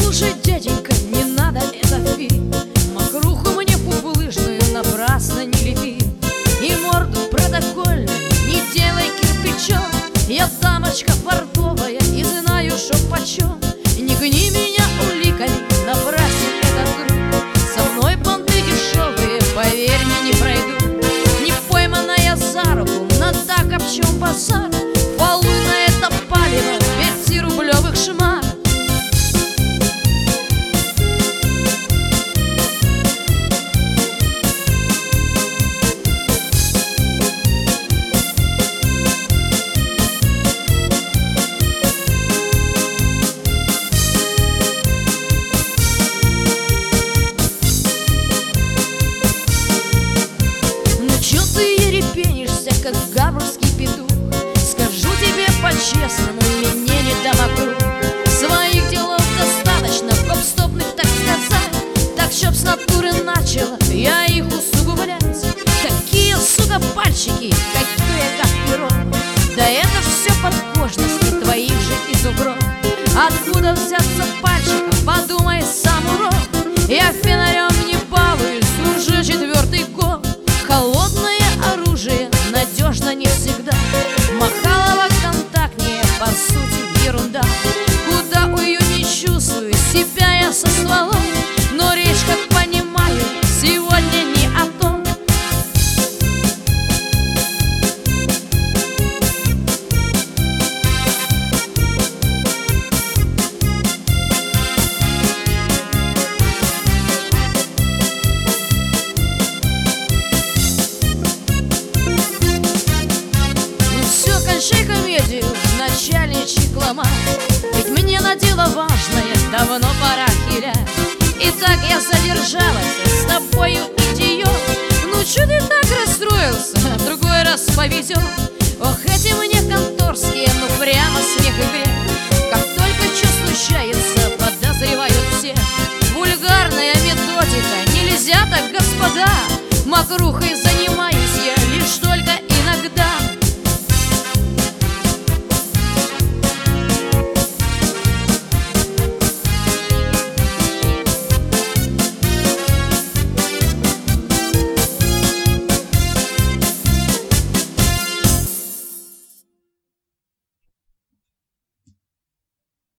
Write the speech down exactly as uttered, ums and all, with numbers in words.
Слушай, дяденька, не надо это пить, мокруху мне пупулыжную напрасно не лепи. И морду протокольную не делай кирпичом. Я дамочка портовая и знаю, шо почем. Не гни меня уликами, напрасен этот труд. Со мной понты дешевые, поверь мне, не пройду. Не пойманная за руку, на так об чем базар. Полу на это палево пятирублевых шмат. Чё ты ерепенишься, как гаврский петух? Скажу тебе по-честному, мне не до вокруг. Своих делов достаточно, гоп-стопных, так сказать. Так, чтоб с натуры начала я их усугублять. Какие, сука, пальчики, какие, как перо. Да это ж все подкожности твоих же изумруд. Откуда взяться пальчиком, подумай сам, урод. Я фонарем не балуюсь уже четвертый год. Холодное оружие надежно не всегда. Махалова контактнее, по сути, ерунда. Куда уютней чувствую себя я со стволом. Но речь, как понимаю, сегодня не о том. Кончай комедию, начальничек ломать. Ведь мне на дело важное давно пора хилять. Итак, я задержалась с тобою, идиот. Ну чё ты так расстроился? В другой раз повезет. Ох, этим